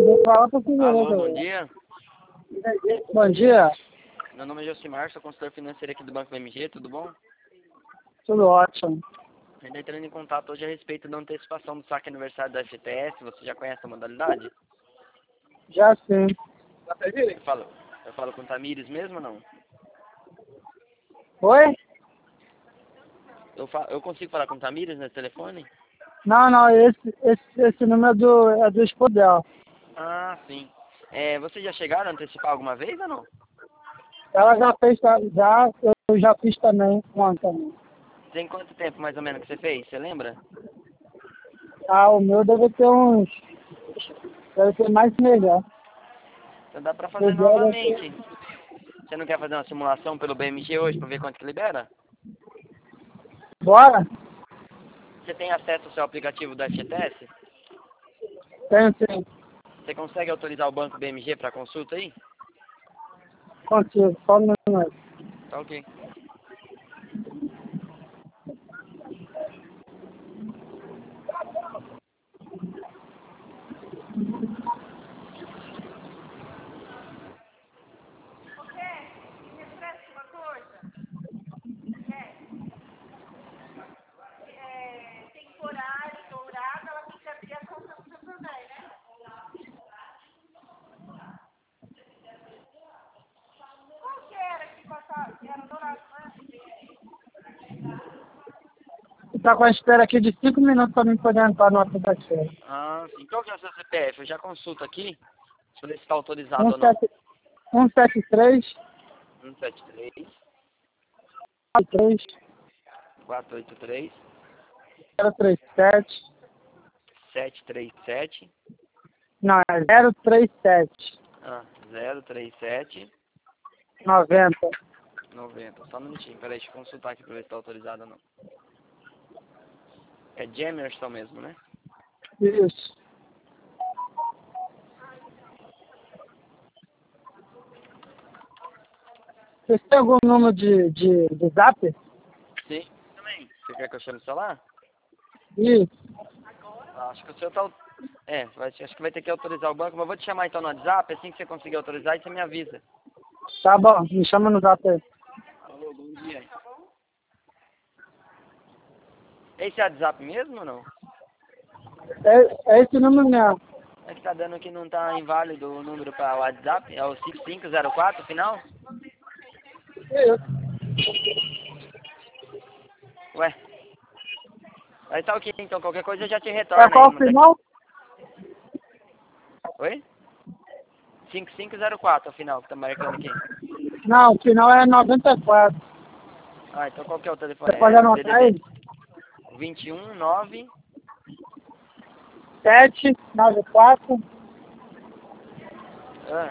Fala pra você, Alô, bom dia. Bom dia, Meu nome é Josimar, sou consultor financeiro aqui do Banco BMG, tudo bom? tudo ótimo. Ainda entrando em contato hoje a respeito da antecipação do saque aniversário da FGTS, você já conhece a modalidade? Já sim. Eu falo com o Tamires mesmo ou não? Oi? Eu consigo falar com o Tamires nesse telefone? Não, esse número é do esposo dela. Ah, sim. Vocês já chegaram a antecipar alguma vez ou não? Ela já fez, eu já fiz também ontem. Tem quanto tempo mais ou menos que você fez? Você lembra? Ah, o meu deve ter mais melhor. Então dá pra O fazer dela deve novamente. Você não quer fazer uma simulação pelo BMG hoje pra ver quanto que libera? Bora? Você tem acesso ao seu aplicativo da FGTS? Tenho sim. Você consegue autorizar o banco BMG para consulta aí? Contigo, só um minuto. Tá ok. Você tá com a espera aqui de 5 minutos para mim poder entrar no aplicativo. Ah, sim. Qual que é o seu CPF? Eu já consulto aqui. Deixa eu ver se está autorizado ou não. 17 173 173 3 483 037. 737 Não, é 037 037 90. 90. Só um minutinho, peraí, deixa eu consultar aqui para ver se está autorizado ou não. É Jamerson mesmo, né? Isso. Você tem algum número de zap? Sim. Também. Você quer que eu chame o celular? Isso. Acho que o seu tá... acho que vai ter que autorizar o banco, mas eu vou te chamar então no WhatsApp, assim que você conseguir autorizar, e você me avisa. Tá bom, me chama no zap aí. Alô, bom dia. Esse é o WhatsApp mesmo ou não? É esse número mesmo. É que tá dando que não tá inválido o número para WhatsApp, é o 5504 final? Isso. Ué, aí tá ok, então qualquer coisa eu já te É retorno aí. qual o final? Oi? 5504 o final que tá marcando aqui. Não, o final é 94. Ah, então qual que é o telefone? Você pode É anotar aí? DDD 21 9 794 ah,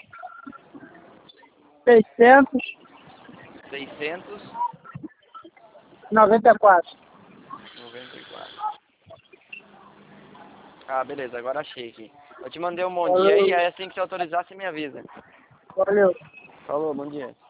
600 694. 94. Ah, beleza, agora achei aqui. Eu te mandei um bom dia Valeu. aí assim que você autorizar, você me avisa. Valeu. Falou, bom dia.